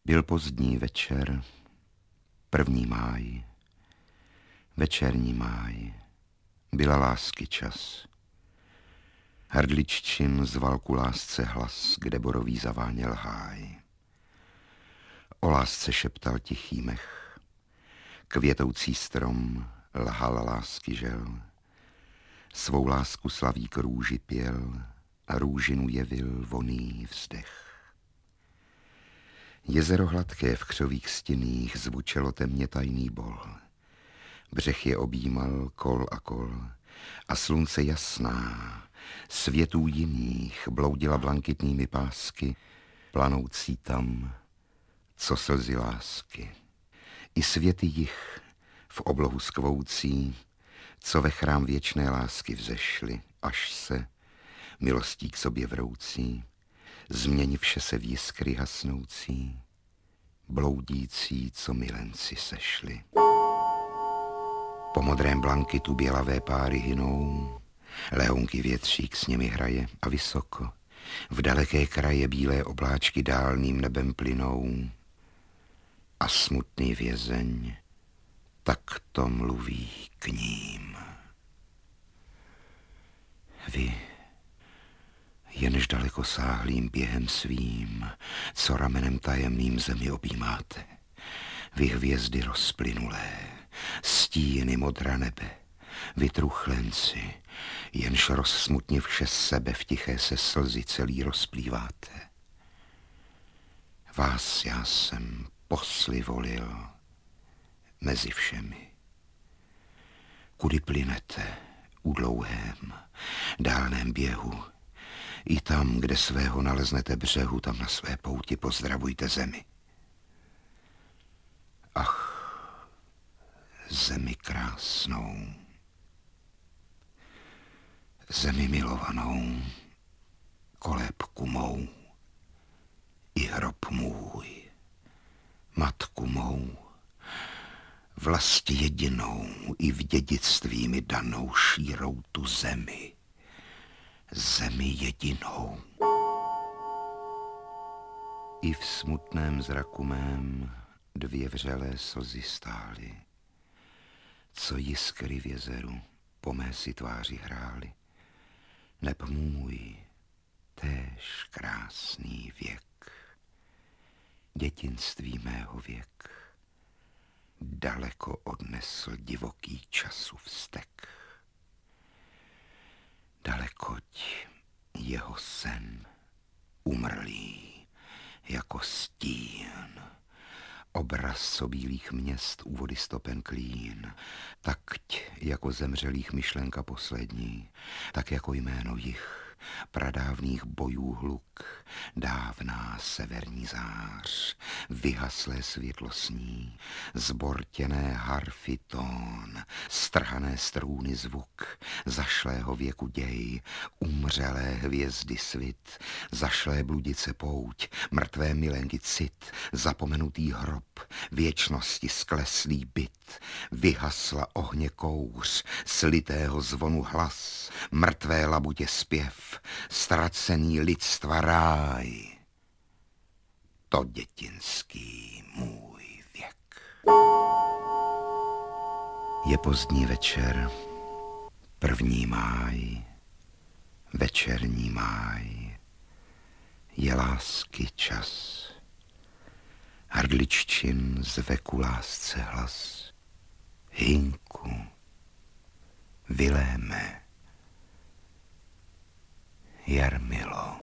Byl pozdní večer, 1. máj, večerní máj, byla lásky čas. Hrdliččin zval ku lásce hlas, kde borový zaváněl háj. O lásce šeptal tichý mech, květoucí strom lhal lásky žel. Svou lásku slavík růži pěl a růžinu jevil voný vzdech. Jezero hladké v křových stěných zvučelo temně tajný bol. Břeh je objímal kol a kol a slunce jasná světů jiných bloudila blankitnými pásky, planoucí tam, co slzy lásky. I světy jich v oblohu skvoucí, co ve chrám věčné lásky vzešly, až se, milostí k sobě vroucí, změnivše se v jiskry hasnoucí, bloudící, co milenci sešli. Po modrém blankitu bělavé páry hynou, lehounky větřík s nimi hraje a vysoko, v daleké kraje bílé obláčky dálným nebem plynou a smutný vězeň takto mluví k ním. Vy, jenž daleko sáhlým během svým, co ramenem tajemným zemi objímáte, vy hvězdy rozplynulé, stíny modra nebe, vy truchlenci, jenž rozsmutnivše sebe v tiché se slzy celý rozplýváte. Vás já jsem posly volil mezi všemi. Kudy plynete u dlouhém, dálném běhu, i tam, kde svého naleznete břehu, tam na své pouti pozdravujte zemi. Ach, zemi krásnou, zemi milovanou, kolébku mou, i hrob můj, matku mou, vlasti jedinou i v dědictví mi danou šírou tu zemi, zemi jedinou. I v smutném zraku mém 2 vřelé slzy stály, co jiskry v jezeru po mé si tváři hrály. Neb můj též krásný věk, dětinství mého věk, daleko odnesl divoký času vztek. Dalekoť jeho sen umrlý jako stín, obraz sobílých měst u vody stopen klín, takť jako zemřelých myšlenka poslední, tak jako jméno jich, pradávných bojů hluk, dávná severní zář, vyhaslé světlo sní, zbortěné harfy tón, strhané strůny zvuk, zašlého věku děj, umřelé hvězdy svit, zašlé bludice pouť, mrtvé milenky cit, zapomenutý hrob, věčnosti skleslý byt, vyhasla ohně kouř, slitého zvonu hlas, mrtvé labutě zpěv, ztracený lidstva ráj. To dětinský můj věk. Je pozdní večer, 1. máj, večerní máj, je lásky čas. Hrdliččin zve ku lásce hlas. Hynku, Viléme, Jarmilo.